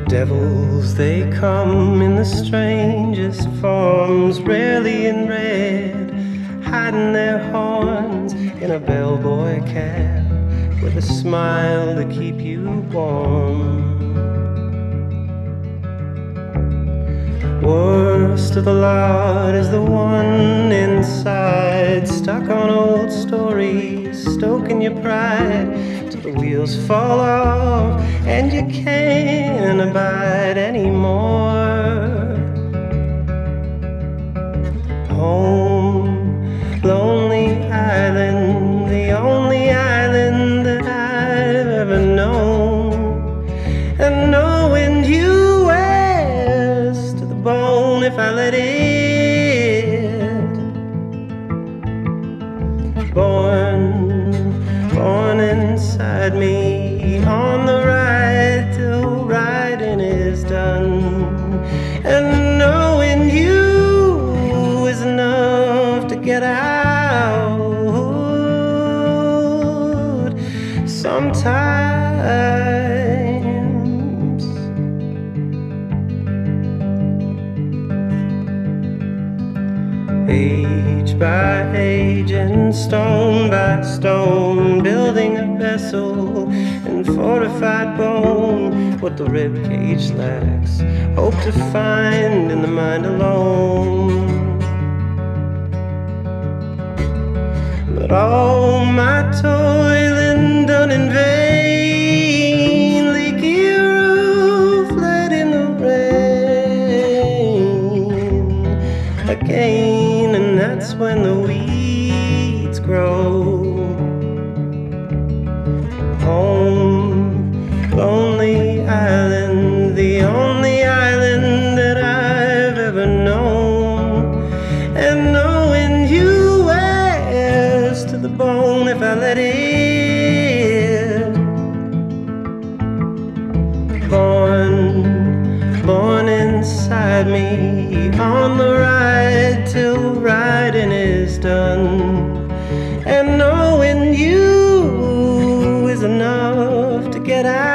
Devils, they come in the strangest forms, rarely in red, hiding their horns in a bellboy cap, with a smile to keep you warm. Worst of the lot is the one inside, stuck on old stories, stoking your pride till the wheels fall off and you can't abide anymore. Home, lonely island, the only island that I've ever known, and knowing you wears to the bone if I let it. Born inside me, on the ride till riding is done, and knowing you is enough to get out sometimes. Age by age and stone by stone, building a vessel in fortified bone, what the ribcage lacks, hope to find in the mind alone. But all my toiling done in vain, leaky roof laid in the rain again, and that's when the weeds grow. Home, lonely island, the only island that I've ever known, and knowing you wears to the bone if I let it. Born inside me, on the ride till riding is done, and knowing you is enough to get out.